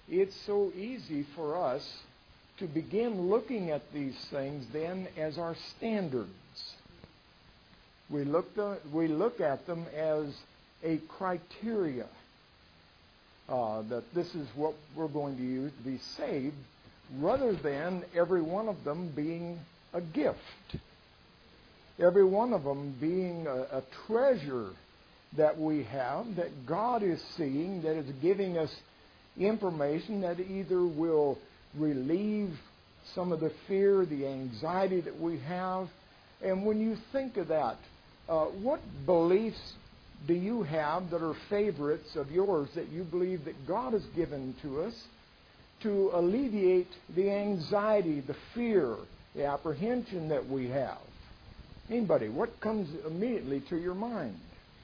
it's so easy for us to begin looking at these things then as our standards. We look at them as a criteria that this is what we're going to use to be saved, rather than every one of them being a gift. Every one of them being a treasure that we have, that God is seeing, that is giving us information that either will relieve some of the fear, the anxiety that we have. And when you think of that, what beliefs do you have that are favorites of yours that you believe that God has given to us to alleviate the anxiety, the fear, the apprehension that we have? Anybody, what comes immediately to your mind?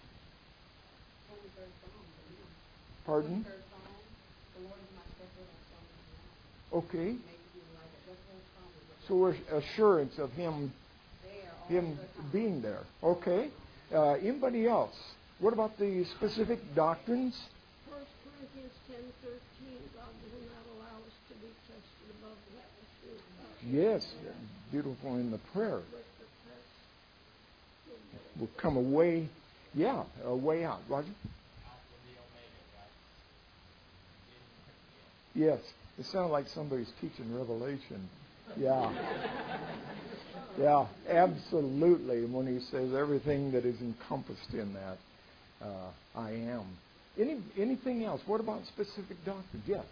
Pardon? Okay. So assurance of Him being there. Okay. Anybody else? What about the specific doctrines? 1 Corinthians 10:13, God will not allow us to be tested above the atmosphere. Yes, beautiful in the prayer. We'll come away, a way out. Roger? Yes, it sounds like somebody's teaching Revelation. Yeah. Yeah, absolutely. When he says everything that is encompassed in that, I am. Anything else? What about specific doctrines? Yes.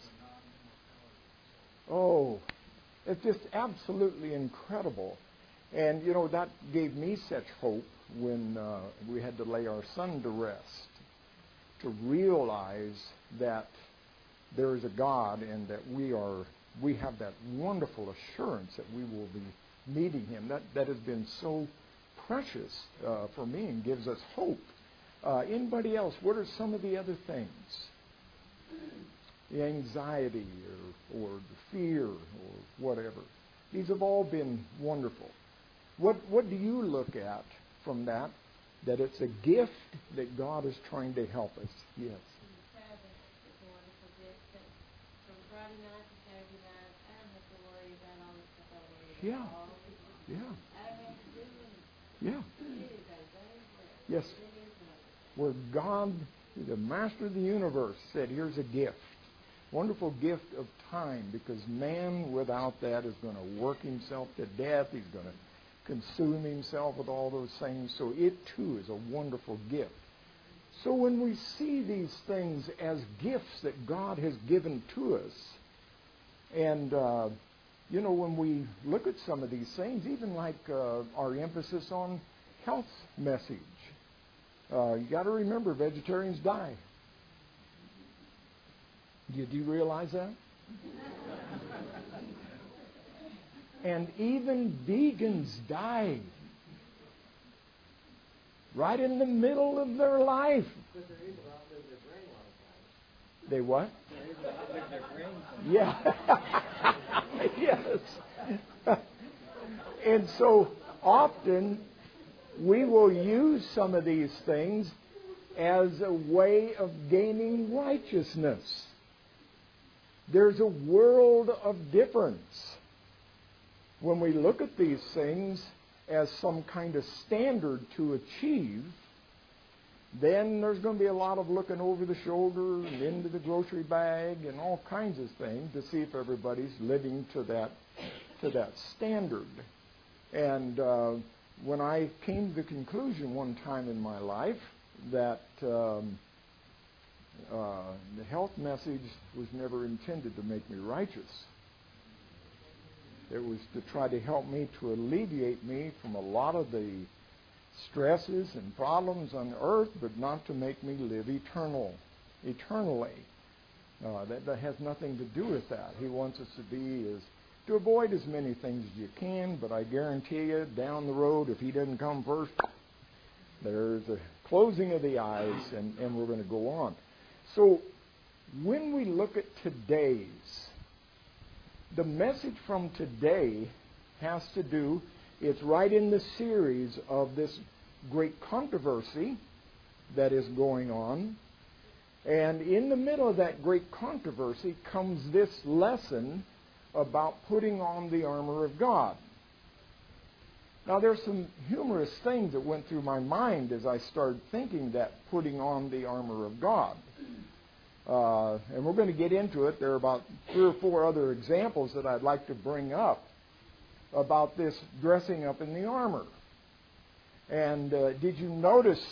Oh, it's just absolutely incredible. And, that gave me such hope when we had to lay our son to rest, to realize that there is a God and that we have that wonderful assurance that we will be meeting Him. That has been so precious for me and gives us hope. Anybody else? What are some of the other things? The anxiety or the fear or whatever. These have all been wonderful. What do you look at from that? That it's a gift that God is trying to help us. Yes. Yeah. Yes. Where God, the master of the universe, said, here's a gift. Wonderful gift of time, because man without that is going to work himself to death. He's going to consume himself with all those things. So it too is a wonderful gift. So when we see these things as gifts that God has given to us, and when we look at some of these things, even like our emphasis on health message, you got to remember, vegetarians die. Do you realize that? And even vegans die right in the middle of their life. They what? Yeah. Yes. And so often we will use some of these things as a way of gaining righteousness. There's a world of difference when we look at these things as some kind of standard to achieve. Then there's going to be a lot of looking over the shoulder and into the grocery bag and all kinds of things to see if everybody's living to that standard. And when I came to the conclusion one time in my life that the health message was never intended to make me righteous. It was to try to help me, to alleviate me from a lot of the stresses and problems on earth, but not to make me live eternally. That has nothing to do with that. He wants us to avoid as many things as you can, but I guarantee you, down the road, if He doesn't come first, there's a closing of the eyes, and we're going to go on. So when we look at the message from today has to do, it's right in the series of this great controversy that is going on. And in the middle of that great controversy comes this lesson about putting on the armor of God. Now, there's some humorous things that went through my mind as I started thinking that putting on the armor of God. And we're going to get into it. There are about 3 or 4 other examples that I'd like to bring up about this dressing up in the armor. And did you notice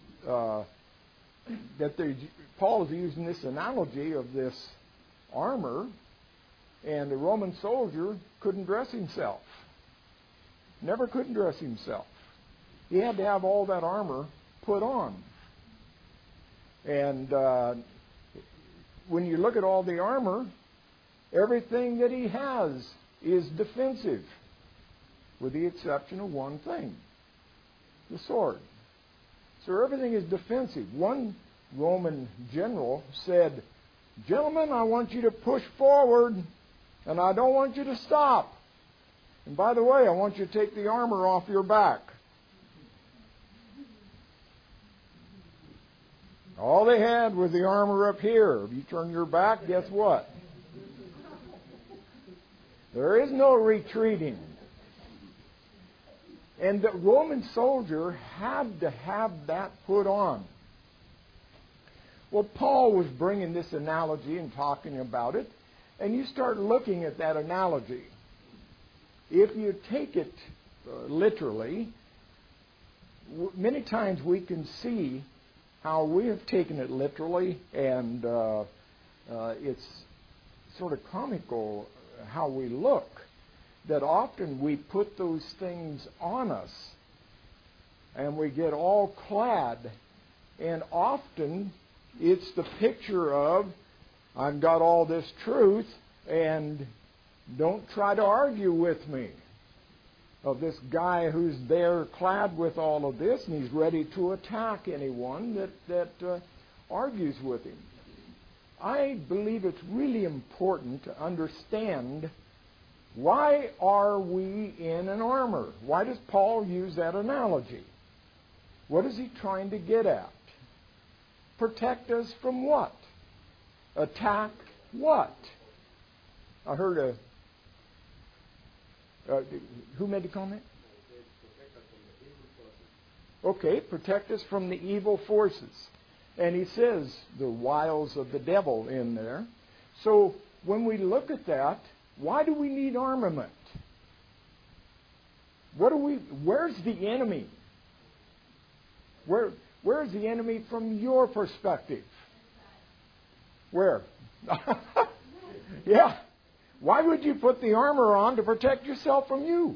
that Paul is using this analogy of this armor, and the Roman soldier couldn't dress himself. Never couldn't dress himself. He had to have all that armor put on. And when you look at all the armor, everything that he has is defensive, with the exception of one thing, the sword. So everything is defensive. One Roman general said, "Gentlemen, I want you to push forward, and I don't want you to stop. And by the way, I want you to take the armor off your back." All they had was the armor up here. If you turn your back, guess what? There is no retreating. And the Roman soldier had to have that put on. Well, Paul was bringing this analogy and talking about it, and you start looking at that analogy. If you take it literally, many times we can see how we have taken it literally, and it's sort of comical how we look, that often we put those things on us, and we get all clad, and often it's the picture of, I've got all this truth, and don't try to argue with me. Of this guy who's there clad with all of this, and he's ready to attack anyone that argues with him. I believe it's really important to understand, why are we in an armor? Why does Paul use that analogy? What is he trying to get at? Protect us from what? Attack what? I heard who made the comment? Okay, protect us from the evil forces. And he says the wiles of the devil in there. So when we look at that, why do we need armament? Where's the enemy? Where's the enemy from your perspective? Where? Yeah. Why would you put the armor on to protect yourself from you?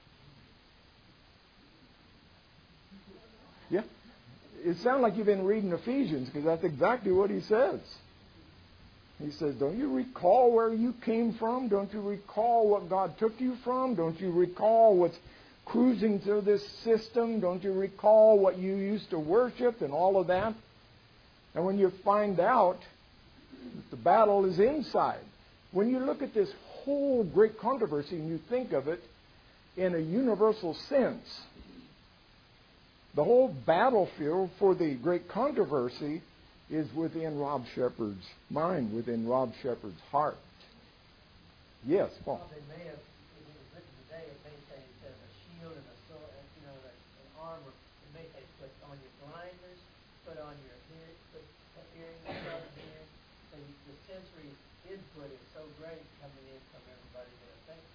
Yeah. It sounds like you've been reading Ephesians, because that's exactly what he says. He says, don't you recall where you came from? Don't you recall what God took you from? Don't you recall what's cruising through this system? Don't you recall what you used to worship and all of that? And when you find out that the battle is inside, when you look at this whole great controversy and you think of it in a universal sense, the whole battlefield for the great controversy is within Rob Shepherd's mind, within Rob Shepherd's heart. Yes, Paul. Well, they may have, if it was written today, it may say instead of a shield and a sword, an armor, it may say put on your blinders, put on your hearing, plug in. So the sensory input is so great coming in from everybody that affects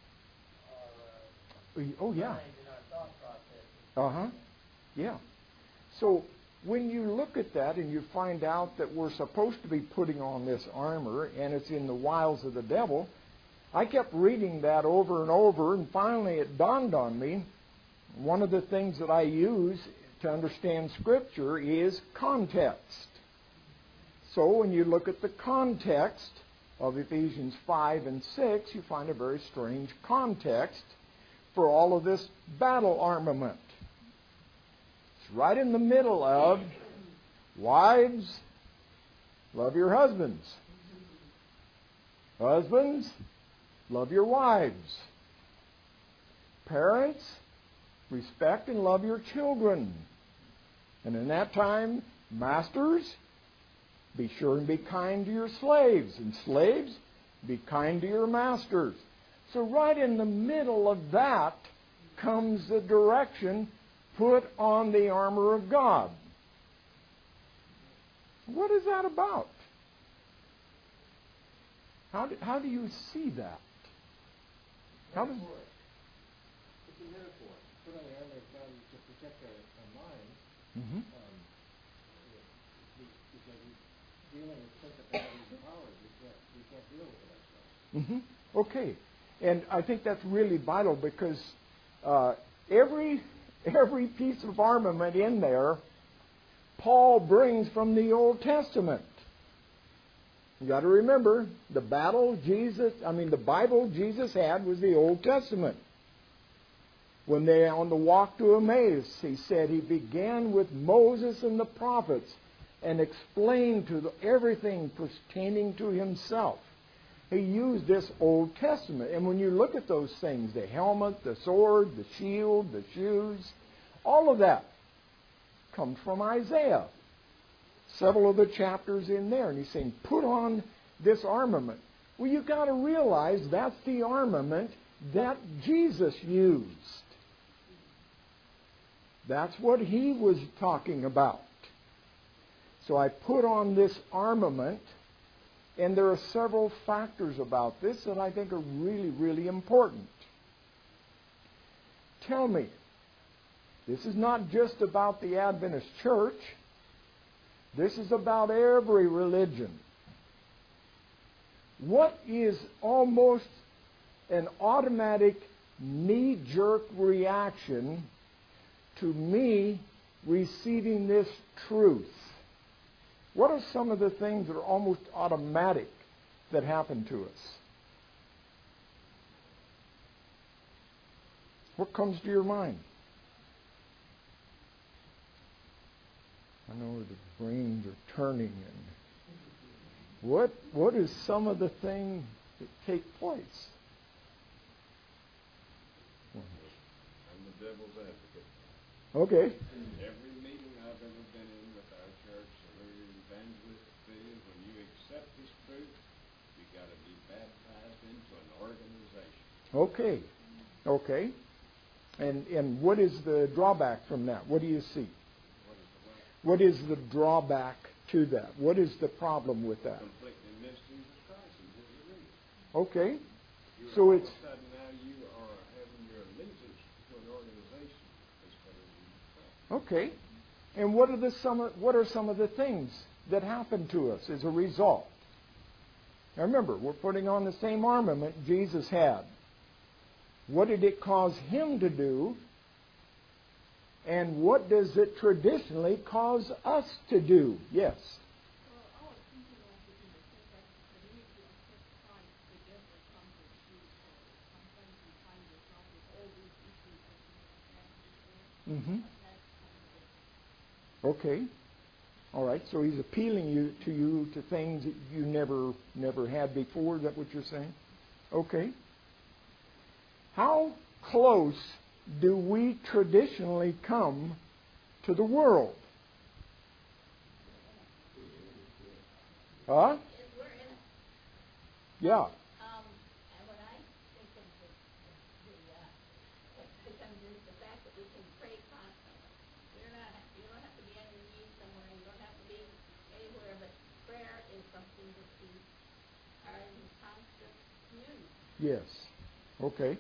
our mind and our thought process. Yeah. So when you look at that and you find out that we're supposed to be putting on this armor and it's in the wiles of the devil, I kept reading that over and over, and finally it dawned on me, one of the things that I use to understand Scripture is context. So when you look at the context of Ephesians 5 and 6, you find a very strange context for all of this battle armament. It's right in the middle of, wives, love your husbands. Husbands, love your wives. Parents, respect and love your children. And in that time, masters, Be sure and be kind to your slaves. And slaves, be kind to your masters. So right in the middle of that comes the direction, put on the armor of God. What is that about? How do you see that? How does... It's a metaphor. Put on the armor of God to protect our minds. Mm-hmm. Because we're dealing with principalities and powers. We can't deal with it ourselves. Mm-hmm. Okay. And I think that's really vital because every piece of armament in there, Paul brings from the Old Testament. You got to remember, the Bible Jesus had was the Old Testament. When they on the walk to Emmaus, he said he began with Moses and the prophets and explained everything pertaining to himself. He used this Old Testament. And when you look at those things, the helmet, the sword, the shield, the shoes, all of that comes from Isaiah. Several of the chapters in there. And he's saying, put on this armament. Well, you've got to realize that's the armament that Jesus used. That's what he was talking about. So I put on this armament, and there are several factors about this that I think are really, really important. Tell me, this is not just about the Adventist church. This is about every religion. What is almost an automatic knee-jerk reaction to me receiving this truth? What are some of the things that are almost automatic that happen to us? What comes to your mind? I know the brains are turning. And what is some of the things that take place? I'm the devil's advocate. Okay. Every meeting I've ever been in with our church, every evangelist says, when you accept this truth, you've got to be baptized into an organization. Okay. And what is the drawback from that? What do you see? What is the drawback to that? What is the problem with that? Completely missed Jesus Christ and his allegiance. Okay. So So all it's... of a sudden now you are having your allegiance to an organization instead of Jesus Christ. Okay. And what are some of the things that happen to us as a result? Now remember, we're putting on the same armament Jesus had. What did it cause him to do? And what does it traditionally cause us to do? Yes. Well, I was thinking of it in the sense that the minute you accept Christ, the devil comes at you. So sometimes you find yourself with all these issues that you never had before. Mm-hmm. That's kind of it. Okay. All right. So he's appealing to things that you never had before. Is that what you're saying? Okay. How close do we traditionally come to the world? Huh? We're in it. Yeah. And when I think of it comes into the fact that we can pray constantly. You don't have to be on your knees somewhere. You don't have to be anywhere. But prayer is something that we are in constant communion. Yes. Okay.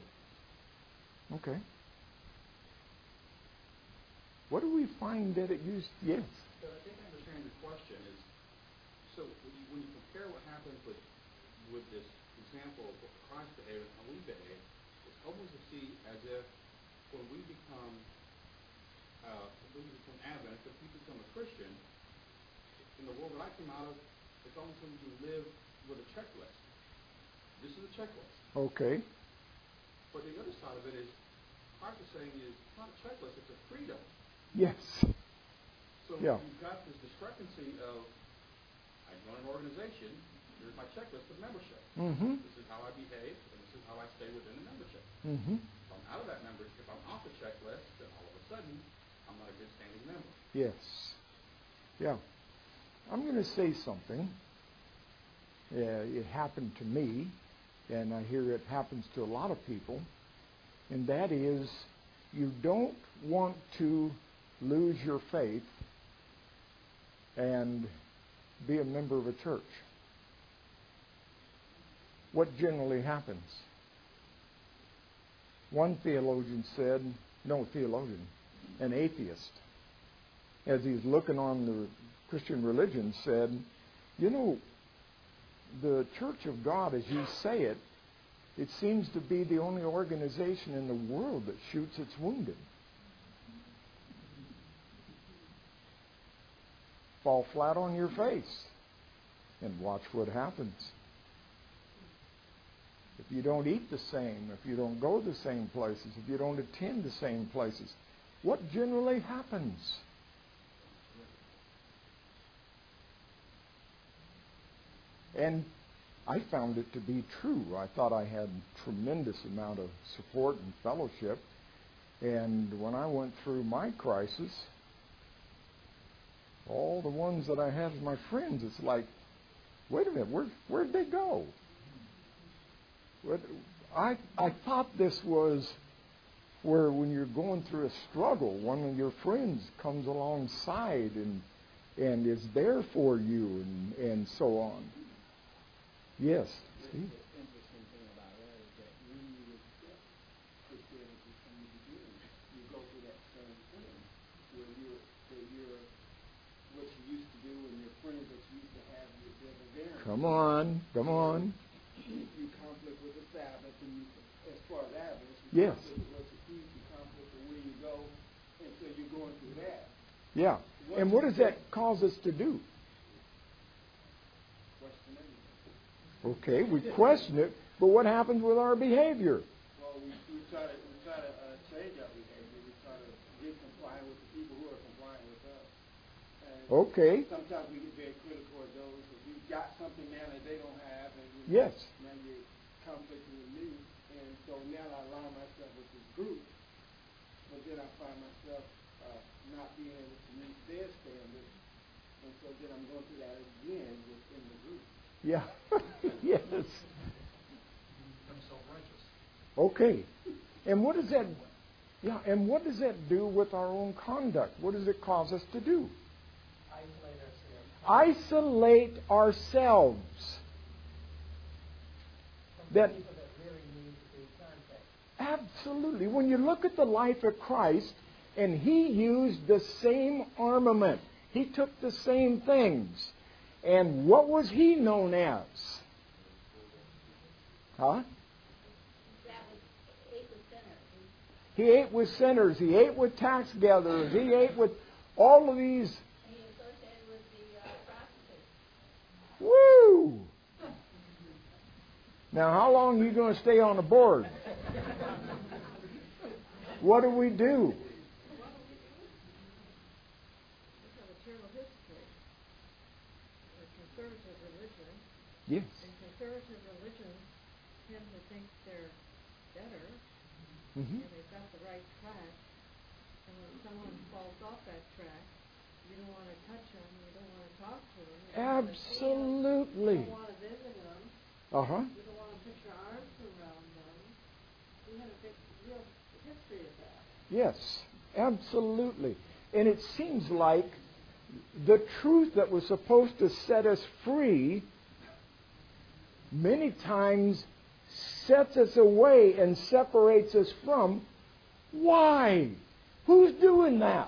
What do we find that it used? Yes. But I think I understand your question is, so when you compare what happens with this example of what Christ behaved and how we behave, it's almost to see as if when we become Adventist, if we become a Christian, in the world that I came out of, it's almost when you live with a checklist. This is a checklist. Okay. But the other side of it is, Christ is saying is it's not a checklist, it's a freedom. Yes. So Yeah. you've got this discrepancy of, I join an organization, here's my checklist of membership. Mm-hmm. This is how I behave, and this is how I stay within the membership. Mm-hmm. If I'm out of that membership, if I'm off the checklist, then all of a sudden, I'm not a good standing member. Yes. Yeah. I'm going to say something. It happened to me, and I hear it happens to a lot of people, and that is you don't want to lose your faith and be a member of a church. What generally happens? One theologian said, an atheist, as he's looking on the Christian religion, said, you know, the Church of God, as you say it, it seems to be the only organization in the world that shoots its wounded. Fall flat on your face and watch what happens. If you don't eat the same, if you don't go the same places, if you don't attend the same places, what generally happens? And I found it to be true. I thought I had tremendous amount of support and fellowship. And when I went through my crisis, all the ones that I had as my friends, it's like, wait a minute, where'd they go? I thought this was where when you're going through a struggle, one of your friends comes alongside and is there for you and so on. Yes. The interesting thing about that is that when you accept Christianity from the beginning, you go through that same thing where you're what you used to do and your friends that you used to have, you're there. Come on. You conflict with the Sabbath, and as far as that is, yes. Conflict with what you keep, you conflict with where you go, and so you're going through that. Yeah. And what does that cause us to do? Question everything. Okay, we question it, but what happens with our behavior? Well, we try to change our behavior. We try to get compliant with the people who are compliant with us. And okay. Sometimes we get very critical of those because we've got something now that they don't have, and yes. Now you're conflicting with me, and so now I align myself with this group, but then I find myself not being able to meet their standards, and so then I'm going through that again within the group. Yeah. Yes. Become self-righteous. Okay. And what does that? Yeah. And what does that do with our own conduct? What does it cause us to do? Isolate ourselves. That people that really need to be contacted. Absolutely. When you look at the life of Christ, and He used the same armament. He took the same things. And what was He known as? Huh? He ate with sinners. He ate with tax gatherers. He ate with all of these. And he associated with the prostitutes. Woo! Now, how long are you going to stay on the board? What do we do? We have a terrible history. A conservative religion. Yes. And conservative religions tend to think they're better, Mm-hmm. and they've got the right track. And when someone falls off that track, you don't want to touch them, you don't want to talk to them. Absolutely. You don't want to visit them. Uh-huh. You don't want to put your arms around them. We have a big, real history of that. Yes, absolutely. And it seems like the truth that was supposed to set us free many times sets us away and separates us from. Why? Who's doing that?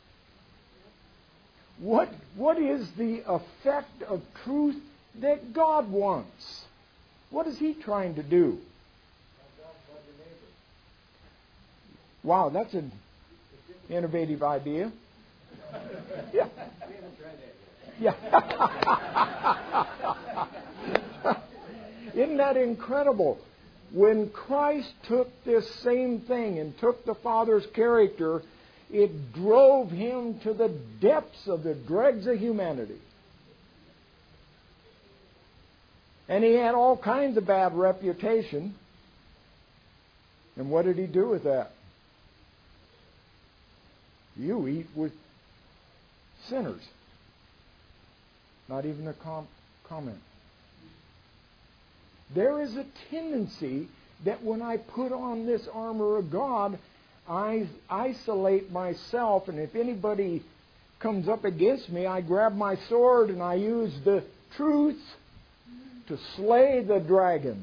What is the effect of truth that God wants? What is He trying to do? Wow, that's an innovative idea. Yeah. Yeah. Isn't that incredible? When Christ took this same thing and took the Father's character, it drove Him to the depths of the dregs of humanity. And He had all kinds of bad reputation. And what did He do with that? You eat with sinners. Not even a comment. There is a tendency that when I put on this armor of God, I isolate myself, and if anybody comes up against me, I grab my sword and I use the truth to slay the dragon.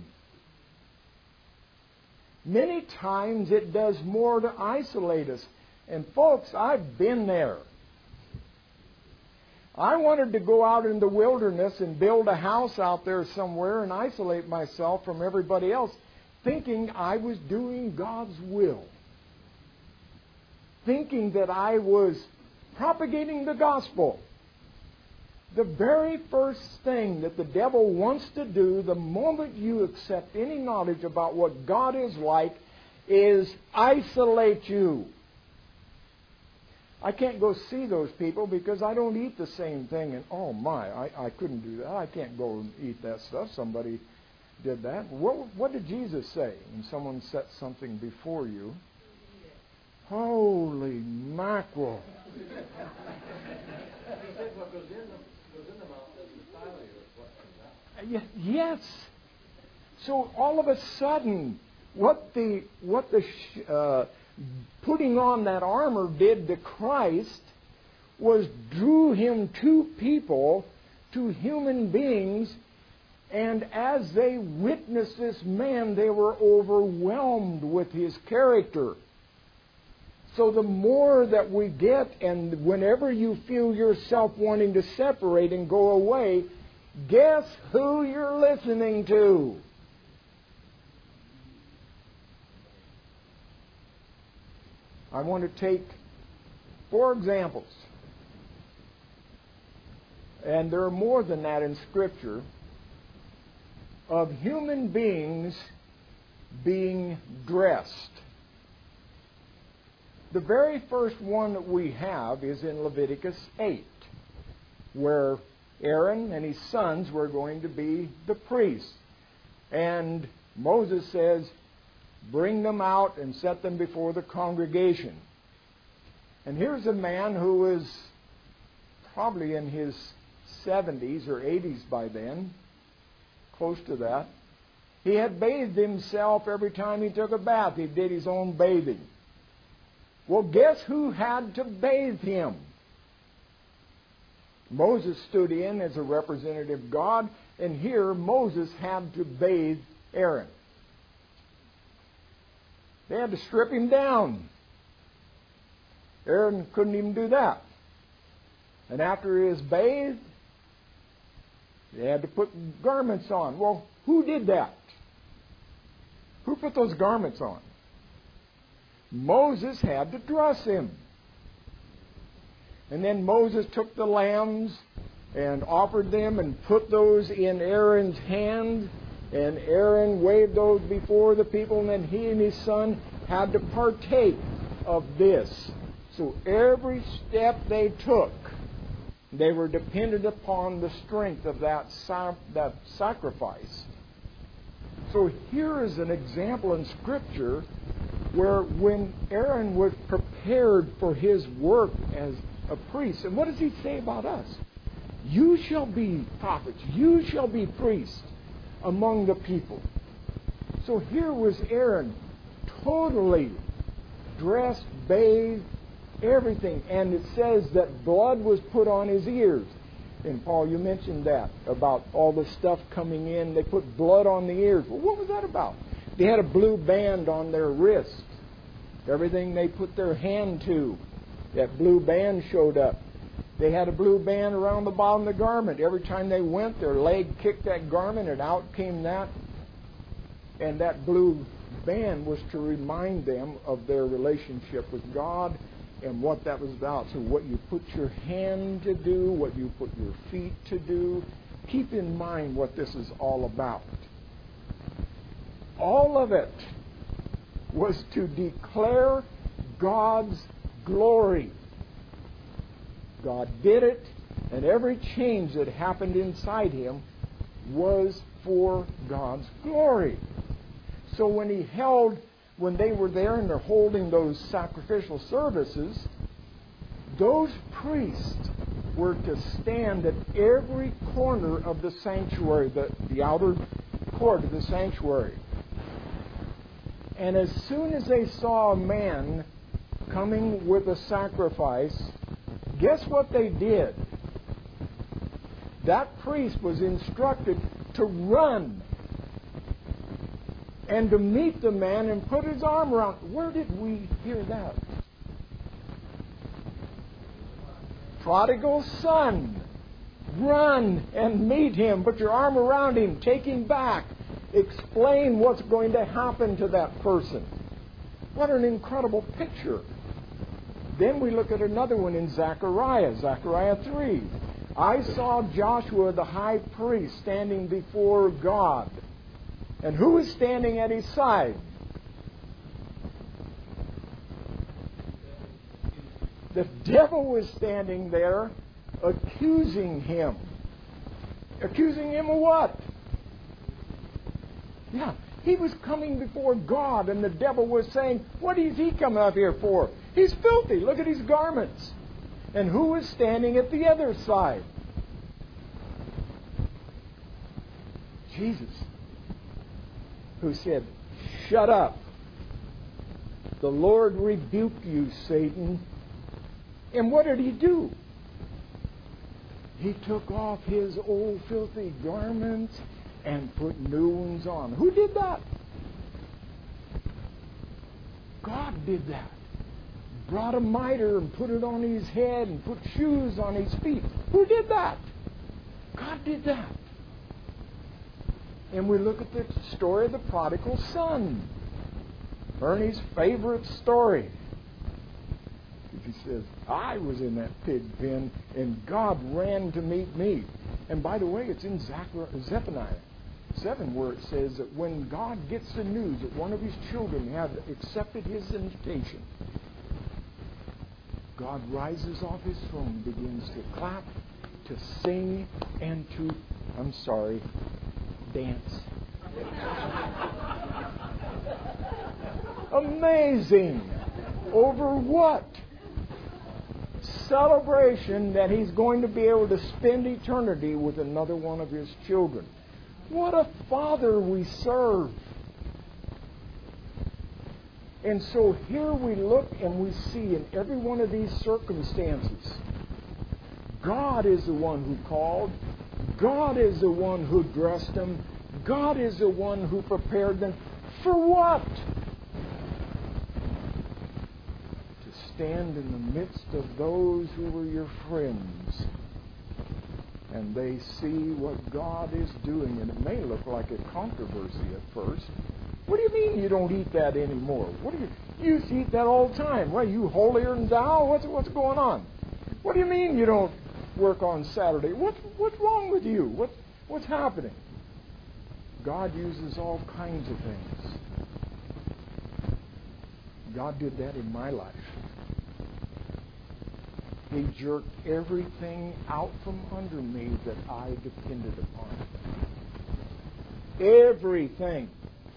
Many times it does more to isolate us. And folks, I've been there. I wanted to go out in the wilderness and build a house out there somewhere and isolate myself from everybody else, thinking I was doing God's will. Thinking that I was propagating the gospel. The very first thing that the devil wants to do the moment you accept any knowledge about what God is like is isolate you. I can't go see those people because I don't eat the same thing. And oh my, I couldn't do that. I can't go and eat that stuff. Somebody did that. What did Jesus say when someone set something before you? Holy mackerel. He said what goes in the mouth doesn't defile you, it's what comes out. Yes. So all of a sudden, what the putting on that armor did to Christ was drew him to people, to human beings, and as they witnessed this man, they were overwhelmed with his character. So the more that we get, and whenever you feel yourself wanting to separate and go away, guess who you're listening to? I want to take 4 examples. And there are more than that in Scripture, of human beings being dressed. The very first one that we have is in Leviticus 8, where Aaron and his sons were going to be the priests. And Moses says, bring them out and set them before the congregation. And here's a man who is probably in his 70s or 80s by then, close to that. He had bathed himself every time he took a bath. He did his own bathing. Well, guess who had to bathe him? Moses stood in as a representative of God, and here Moses had to bathe Aaron. They had to strip him down. Aaron couldn't even do that. And after he was bathed, they had to put garments on. Well, who did that? Who put those garments on? Moses had to dress him. And then Moses took the lambs and offered them and put those in Aaron's hand. And Aaron waved those before the people, and then he and his son had to partake of this. So every step they took, they were dependent upon the strength of that sacrifice. So here is an example in Scripture where when Aaron was prepared for his work as a priest, and what does he say about us? You shall be prophets, you shall be priests among the people. So here was Aaron, totally dressed, bathed, everything. And it says that blood was put on his ears. And Paul, you mentioned that, about all the stuff coming in. They put blood on the ears. Well, what was that about? They had a blue band on their wrist. Everything they put their hand to, that blue band showed up. They had a blue band around the bottom of the garment. Every time they went, their leg kicked that garment, and out came that. And that blue band was to remind them of their relationship with God and what that was about. So what you put your hand to do, what you put your feet to do, keep in mind what this is all about. All of it was to declare God's glory. God did it, and every change that happened inside him was for God's glory. So when they were there and they're holding those sacrificial services, those priests were to stand at every corner of the sanctuary, the outer court of the sanctuary. And as soon as they saw a man coming with a sacrifice, guess what they did? That priest was instructed to run and to meet the man and put his arm around. Where did we hear that? Prodigal son. Run and meet him. Put your arm around him. Take him back. Explain what's going to happen to that person. What an incredible picture. Then we look at another one in Zechariah 3. I saw Joshua the high priest standing before God. And who is standing at his side? The devil was standing there accusing him. Accusing him of what? Yeah, he was coming before God, and the devil was saying, what is he coming up here for? He's filthy. Look at his garments. And who was standing at the other side? Jesus, who said, shut up. The Lord rebuke you, Satan. And what did he do? He took off his old filthy garments and put new ones on. Who did that? God did that. Brought a mitre and put it on his head and put shoes on his feet. Who did that? God did that. And we look at the story of the prodigal son. Ernie's favorite story. He says, I was in that pig pen and God ran to meet me. And by the way, it's in Zephaniah 7 where it says that when God gets the news that one of his children had accepted his invitation, God rises off his throne, begins to clap, to sing, and to, dance. Amazing. Over what? Celebration that he's going to be able to spend eternity with another one of his children. What a Father we serve. And so here we look and we see in every one of these circumstances, God is the one who called. God is the one who dressed them. God is the one who prepared them. For what? To stand in the midst of those who were your friends. And they see what God is doing. And it may look like a controversy at first. What do you mean you don't eat that anymore? What do you used to eat that all the time? Well, you holier than thou? What's going on? What do you mean you don't work on Saturday? What's wrong with you? What's happening? God uses all kinds of things. God did that in my life. He jerked everything out from under me that I depended upon. Everything.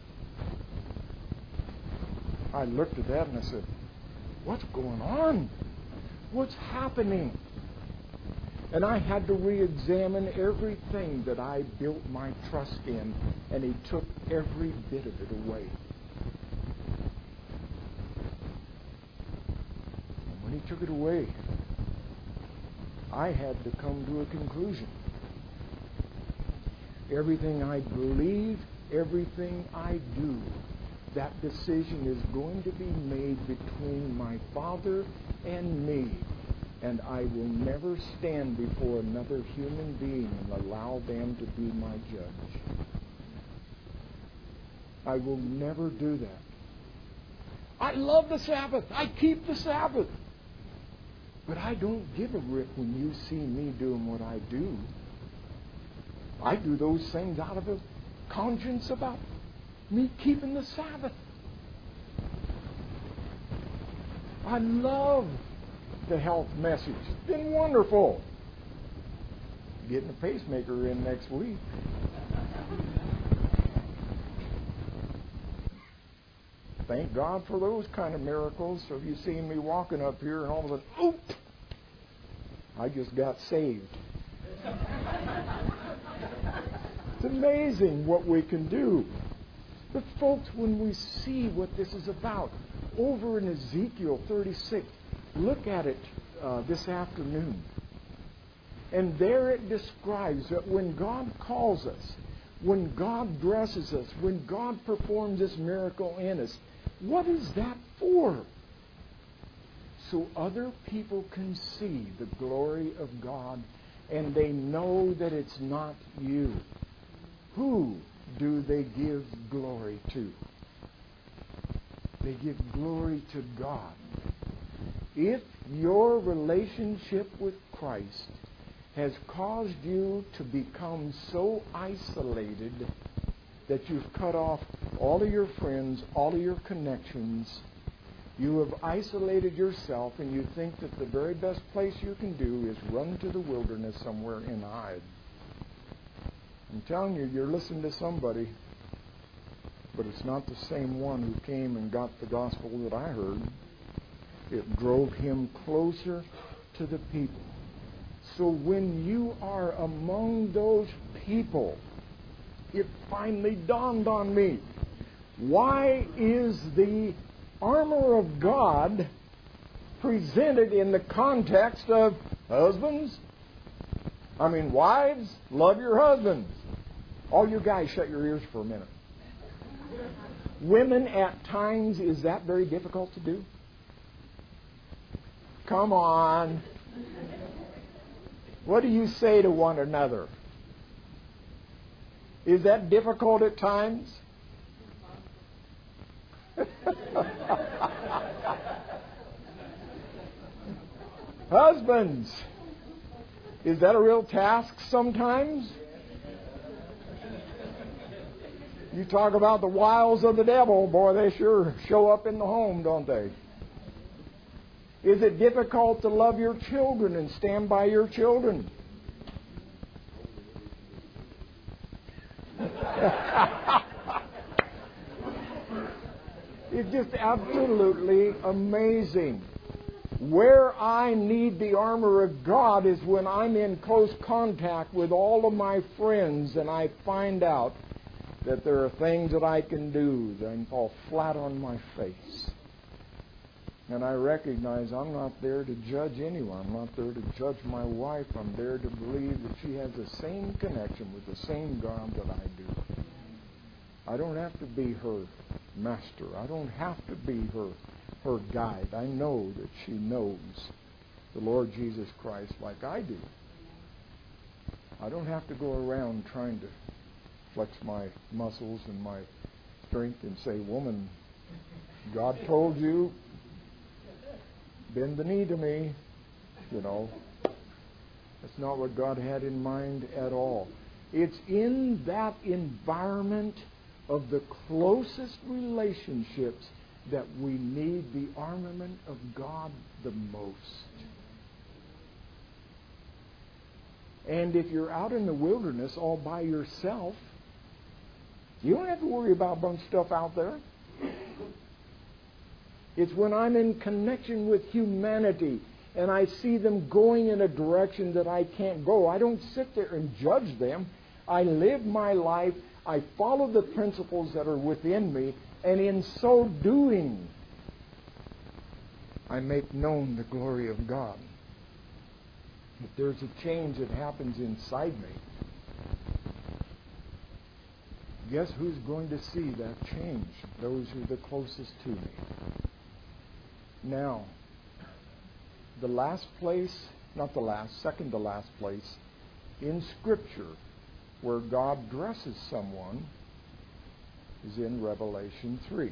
I looked at that and I said, what's going on? What's happening? And I had to re-examine everything that I built my trust in, and he took every bit of it away. And when he took it away, I had to come to a conclusion. Everything I believe, everything I do, that decision is going to be made between my Father and me. And I will never stand before another human being and allow them to be my judge. I will never do that. I love the Sabbath. I keep the Sabbath. But I don't give a rip when you see me doing what I do. I do those things out of a conscience about me keeping the Sabbath. I love the health message. It's been wonderful. Getting a pacemaker in next week. Thank God for those kind of miracles. So if you see me walking up here and all of a sudden, oop! I just got saved. It's amazing what we can do. But folks, when we see what this is about, over in Ezekiel 36, look at it this afternoon. And there it describes that when God calls us, when God dresses us, when God performs this miracle in us, what is that for? So other people can see the glory of God and they know that it's not you. Who do they give glory to? They give glory to God. If your relationship with Christ has caused you to become so isolated that you've cut off all of your friends, all of your connections, you have isolated yourself and you think that the very best place you can do is run to the wilderness somewhere and hide. I'm telling you, you're listening to somebody, but it's not the same one who came and got the gospel that I heard. It drove him closer to the people. So when you are among those people, it finally dawned on me. Why is the armor of God presented in the context of wives, love your husbands? All you guys, shut your ears for a minute. Women, at times, is that very difficult to do? Come on. What do you say to one another? Is that difficult at times? Husbands, is that a real task sometimes? You talk about the wiles of the devil, boy, they sure show up in the home, don't they? Is it difficult to love your children and stand by your children? It's just absolutely amazing. Where I need the armor of God is when I'm in close contact with all of my friends and I find out that there are things that I can do that I can fall flat on my face. And I recognize I'm not there to judge anyone. I'm not there to judge my wife. I'm there to believe that she has the same connection with the same God that I do. I don't have to be her master. I don't have to be her guide. I know that she knows the Lord Jesus Christ like I do. I don't have to go around trying to flex my muscles and my strength and say, woman, God told you, bend the knee to me. You know, that's not what God had in mind at all. It's in that environment of the closest relationships that we need the armament of God the most. And if you're out in the wilderness all by yourself, you don't have to worry about a bunch of stuff out there. It's when I'm in connection with humanity and I see them going in a direction that I can't go. I don't sit there and judge them. I live my life. I follow the principles that are within me. And in so doing, I make known the glory of God. If there's a change that happens inside me, guess who's going to see that change? Those who are the closest to me. Now, the last place, not the last, second to last place in Scripture where God dresses someone is in Revelation 3.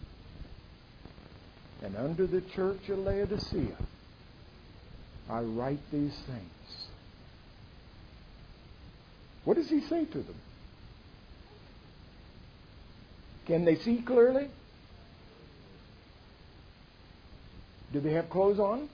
And unto the church of Laodicea, I write these things. What does he say to them? Can they see clearly? Do they have clothes on?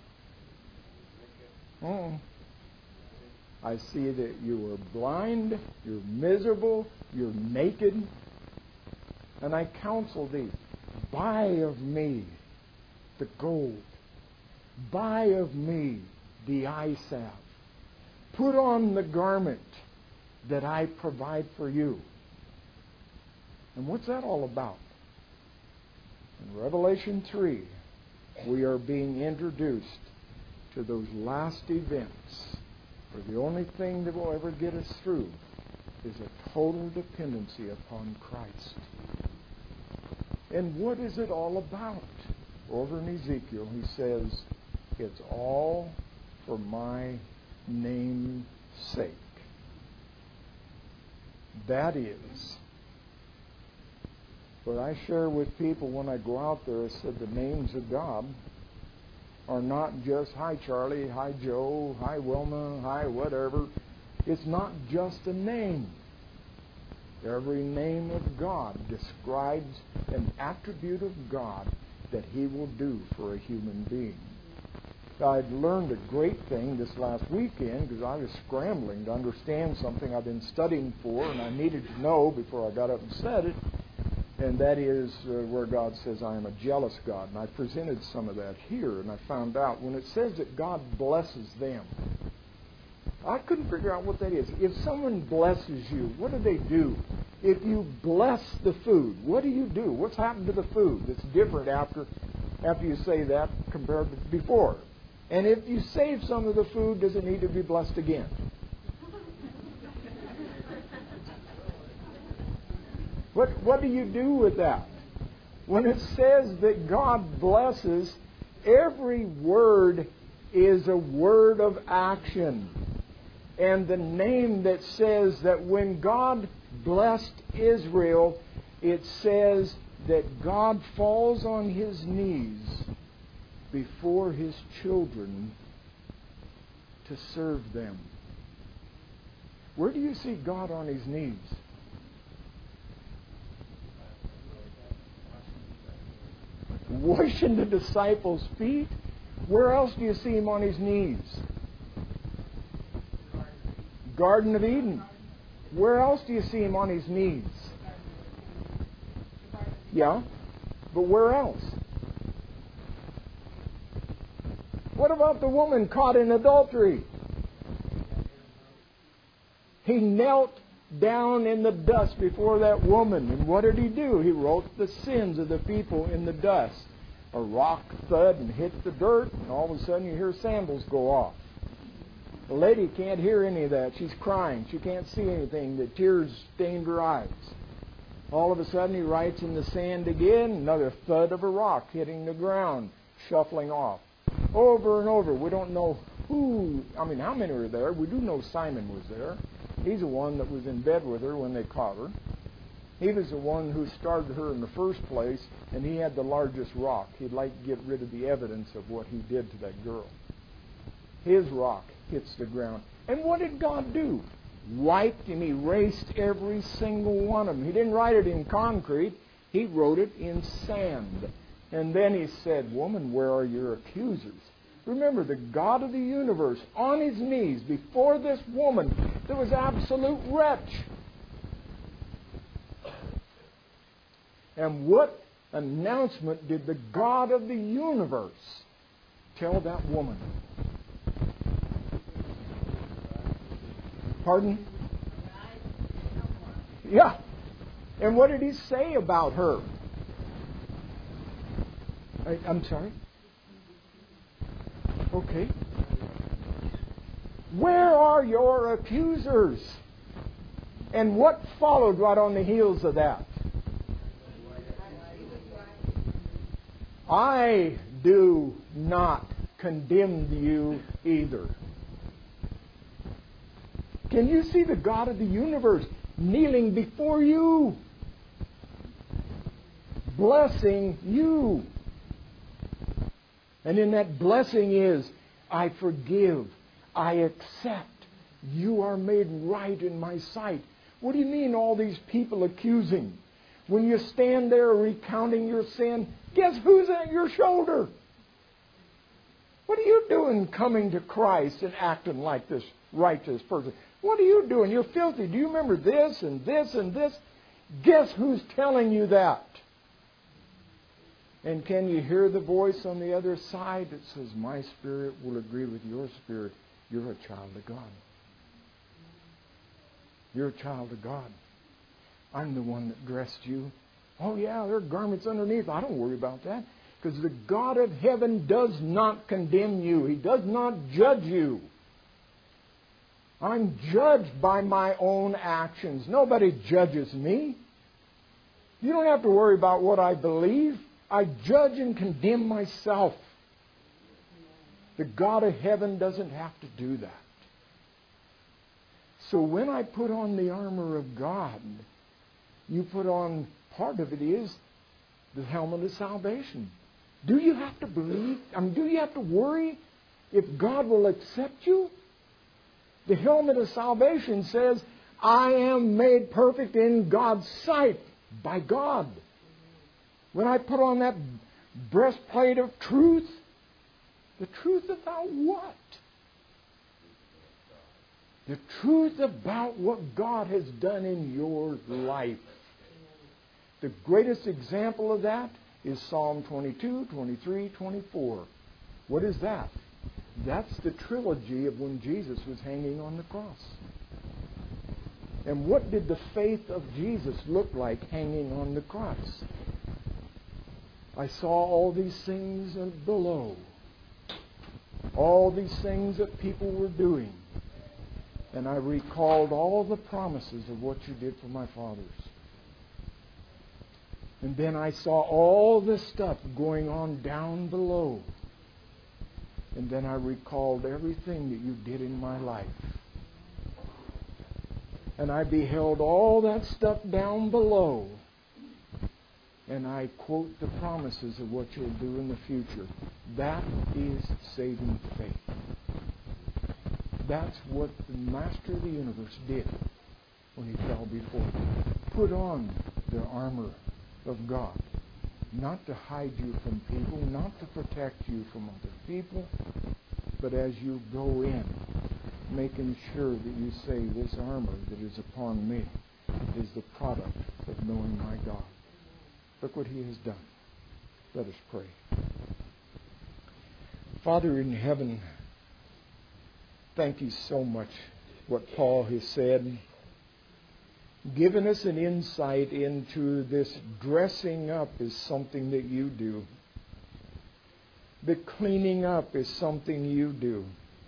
I see that you are blind, you're miserable, you're naked. And I counsel thee, buy of me the gold. Buy of me the eye salve. Put on the garment that I provide for you. And what's that all about? In Revelation 3, we are being introduced to those last events where the only thing that will ever get us through is a total dependency upon Christ. And what is it all about? Over in Ezekiel, he says, it's all for my name's sake. That is what I share with people when I go out there. I said the names of God are not just, hi Charlie, hi Joe, hi Wilma, hi whatever. It's not just a name. Every name of God describes an attribute of God that He will do for a human being. I'd learned a great thing this last weekend because I was scrambling to understand something I've been studying for and I needed to know before I got up and said it. And that is where God says, I am a jealous God. And I presented some of that here, and I found out when it says that God blesses them, I couldn't figure out what that is. If someone blesses you, what do? If you bless the food, what do? What's happened to the food that's different after you say that compared to before? And if you save some of the food, does it need to be blessed again? What do you do with that? When it says that God blesses, every word is a word of action. And the name that says that when God blessed Israel, it says that God falls on His knees before His children to serve them. Where do you see God on His knees? Washing the disciples' feet? Where else do you see Him on His knees? Garden of Eden. Where else do you see Him on His knees? Yeah, but where else? What about the woman caught in adultery? He knelt down in the dust before that woman. And what did He do? He wrote the sins of the people in the dust. A rock thud and hit the dirt, and all of a sudden you hear sandals go off. The lady can't hear any of that. She's crying. She can't see anything. The tears stained her eyes. All of a sudden He writes in the sand again, another thud of a rock hitting the ground, shuffling off. Over and over. We don't know how many were there. We do know Simon was there. He's the one that was in bed with her when they caught her. He was the one who started her in the first place, and he had the largest rock. He'd like to get rid of the evidence of what he did to that girl. His rock hits the ground. And what did God do? Wiped and erased every single one of them. He didn't write it in concrete. He wrote it in sand. And then He said, woman, where are your accusers? Remember, the God of the universe on His knees before this woman that was absolute wretch. And what announcement did the God of the universe tell that woman? Pardon? Yeah. And what did He say about her? I'm sorry? Okay. Where are your accusers? And what followed right on the heels of that? I do not condemn you either. Can you see the God of the universe kneeling before you, blessing you? And in that blessing is, I forgive, I accept, you are made right in my sight. What do you mean all these people accusing? When you stand there recounting your sin, guess who's at your shoulder? What are you doing coming to Christ and acting like this righteous person? What are you doing? You're filthy. Do you remember this and this and this? Guess who's telling you that? And can you hear the voice on the other side that says, my spirit will agree with your spirit. You're a child of God. You're a child of God. I'm the one that dressed you. Oh yeah, there are garments underneath. I don't worry about that. Because the God of heaven does not condemn you. He does not judge you. I'm judged by my own actions. Nobody judges me. You don't have to worry about what I believe. I judge and condemn myself. The God of heaven doesn't have to do that. So when I put on the armor of God, you put on, part of it is the helmet of salvation. Do you have to believe? Do you have to worry if God will accept you? The helmet of salvation says, I am made perfect in God's sight by God. When I put on that breastplate of truth, the truth about what? The truth about what God has done in your life. The greatest example of that is Psalm 22, 23, 24. What is that? That's the trilogy of when Jesus was hanging on the cross. And what did the faith of Jesus look like hanging on the cross? I saw all these things below. All these things that people were doing. And I recalled all the promises of what you did for my fathers. And then I saw all this stuff going on down below. And then I recalled everything that you did in my life. And I beheld all that stuff down below. And I quote the promises of what you'll do in the future. That is saving faith. That's what the Master of the universe did when He fell before me. Put on the armor of God. Not to hide you from people, not to protect you from other people, but as you go in, making sure that you say, this armor that is upon me is the product of knowing my God. Look what He has done. Let us pray. Father in heaven, thank you so much what Paul has said. Given us an insight into this dressing up is something that you do. The cleaning up is something you do.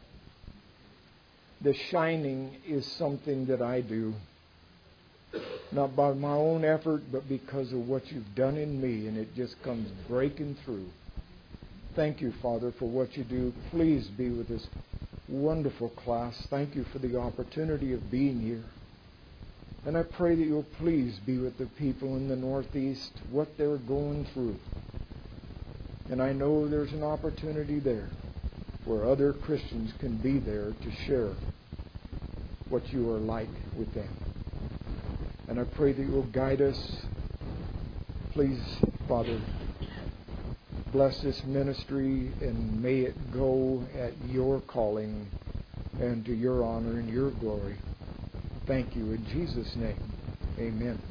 The shining is something that I do. Not by my own effort, but because of what you've done in me, and it just comes breaking through. Thank you, Father, for what you do. Please be with this wonderful class. Thank you for the opportunity of being here. And I pray that you'll please be with the people in the Northeast, what they're going through. And I know there's an opportunity there where other Christians can be there to share what you are like with them. And I pray that you'll guide us. Please, Father, bless this ministry and may it go at your calling and to your honor and your glory. Thank you in Jesus' name. Amen.